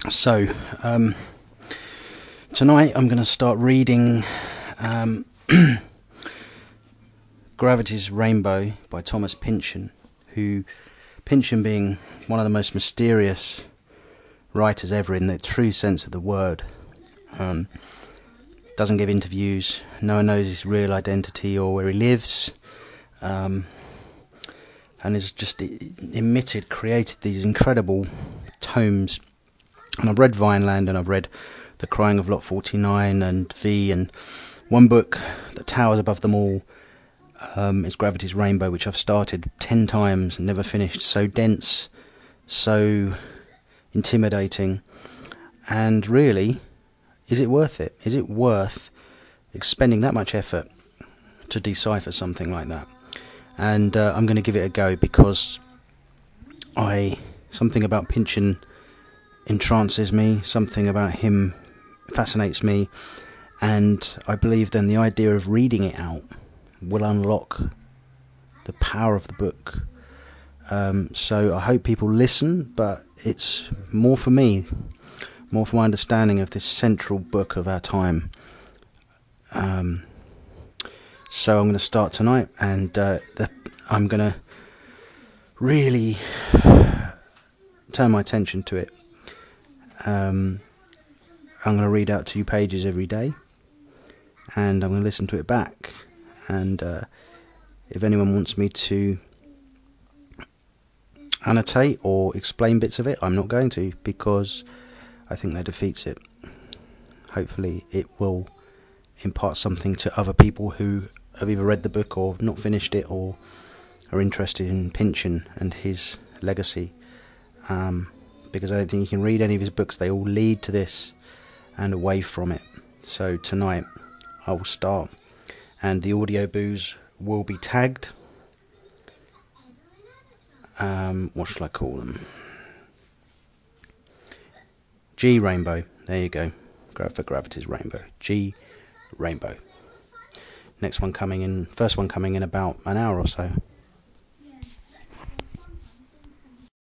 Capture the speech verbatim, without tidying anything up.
So, um, tonight I'm going to start reading um, Gravity's Rainbow by Thomas Pynchon, who, Pynchon being one of the most mysterious writers ever in the true sense of the word. Um, doesn't give interviews, no one knows his real identity or where he lives, um, and has just emitted, created these incredible tomes. And I've read Vineland, and I've read The Crying of Lot forty-nine and V, and one book that towers above them all um, is Gravity's Rainbow, which I've started ten times and never finished. So dense, so intimidating, and really, is it worth it? Is it worth expending that much effort to decipher something like that? And uh, I'm going to give it a go, because I something about Pynchon entrances me, something about him fascinates me, and I believe then the idea of reading it out will unlock the power of the book. Um, so I hope people listen, but it's more for me, more for my understanding of this central book of our time. Um, so I'm going to start tonight, and uh, the, I'm going to really turn my attention to it. Um, I'm going to read out two pages every day, and I'm going to listen to it back, and uh, if anyone wants me to annotate or explain bits of it, I'm not going to, because I think that defeats it. Hopefully it will impart something to other people who have either read the book or not finished it, or are interested in Pynchon and his legacy. Um, because I don't think you can read any of his books, they all lead to this and away from it. So tonight I will start, and the audio boos will be tagged. Um, what shall I call them? G Rainbow. There you go. For Gravity's Rainbow. G Rainbow. Next one coming in, first one coming in about an hour or so.